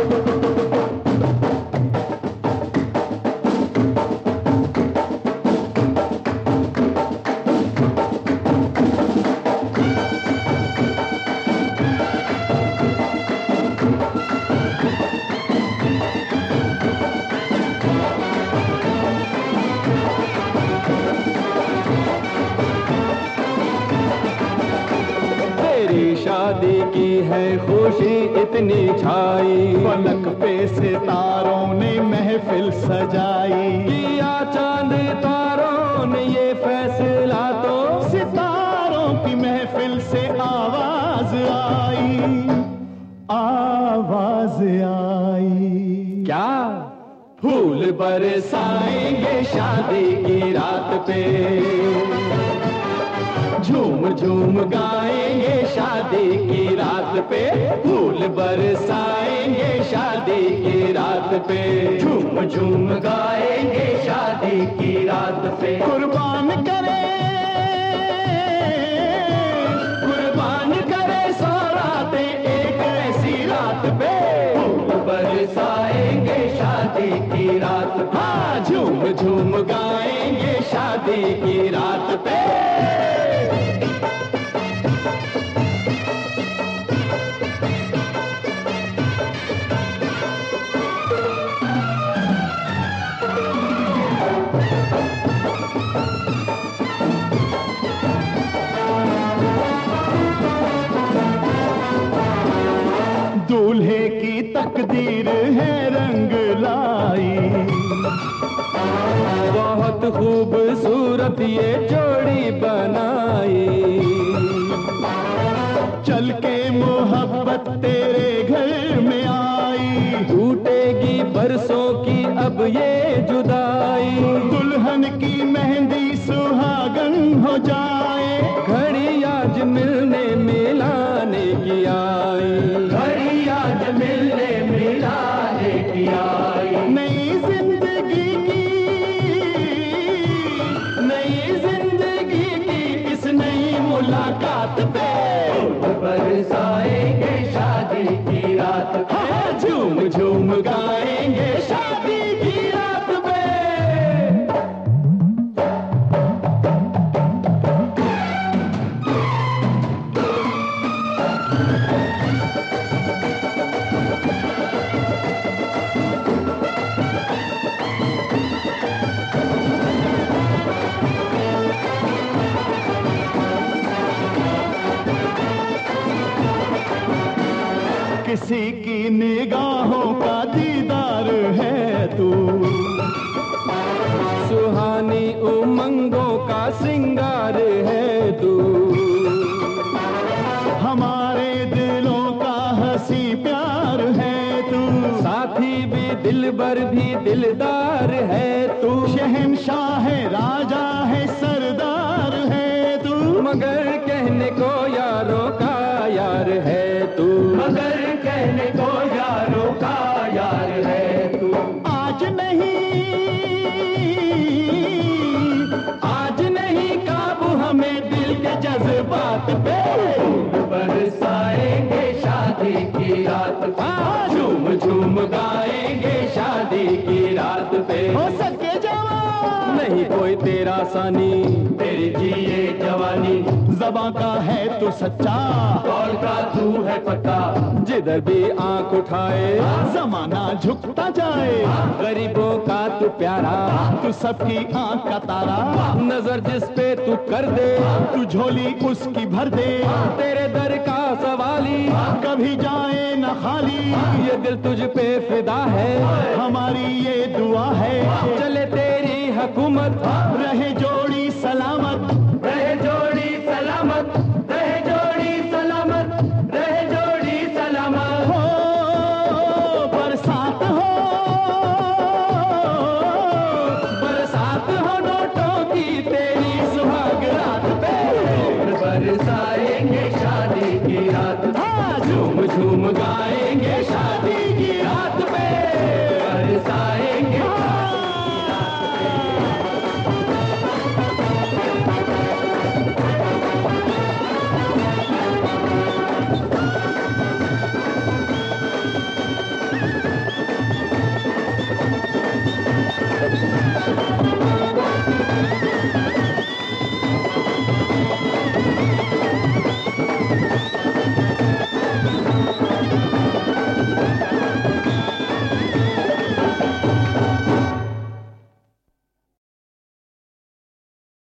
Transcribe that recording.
शादी की है खुशी इतनी छाई, फलक पे सितारों ने महफिल सजाई, किया चांद तारों ने ये फैसला तो सितारों की महफिल से आवाज आई, आवाज आई। क्या फूल बरसाएंगे शादी की रात पे, झूम झूम गाएंगे शादी की रात पे, फूल बरसाएंगे शादी की रात पे, झूम झूम गाएंगे शादी की रात पे। कुर्बान करे सौराते एक ऐसी रात पे, फूल बरसाएंगे शादी की रात पे, हाँ झूम झूम गाएंगे शादी की रात पे। दूल्हे की तकदीर है रंग लाई, बहुत खूबसूरत ये जोड़ी बनाई, चल के मोहब्बत तेरे घर में आई, टूटेगी बरसों की अब ये जुदाई, दुल्हन की मेहंदी सुहागन हो जाए, घड़ी आज मिलने मिलाने की आई, घड़ी आज मिलने मिलाने की आई। नई जिंदगी की इस नई मुलाकात पे, बरसाएंगे शादी की रात पे, हाँ झूम झूम गाएंगे शादी की रात पे। किसी की निगाहों का दीदार है तू, सुहानी उमंगों का सिंगार है तू, हमारे दिलों का हंसी प्यार है तू, साथी भी दिलबर भी दिलदार है तू, शहंशाह है राजा है सरदार है तू, मगर कहने को यारों का यार है तू, मगर कहने को यारों का यार है तू। आज नहीं काबू हमें दिल के जज्बात पे, बरसाएंगे शादी की रात पे, झूम झूम गाएंगे शादी की रात पे। हो सके जवान नहीं कोई तेरा सानी, तेरी जिए जवानी, ज़बां का है तू सच्चा, कौल का तू है पक्का, जिधर भी आंख उठाए जमाना झुकता जाए, गरीबों का तू प्यारा, तू सबकी आंख का तारा, नजर जिस पे तू कर दे, तू झोली उसकी भर दे, तेरे दर का सवाली कभी जाए न खाली, ये दिल तुझ पे फिदा है, हमारी ये दुआ है, चले तेरी हुकूमत, रहे जोड़ी सलामत, रहे जोड़ी सलामत, रहे जोड़ी सलामत, रहे जोड़ी सलामत। हो बरसात हो, बरसात हो नोटों की तेरी सुहाग रात पे, बरसाएंगे शादी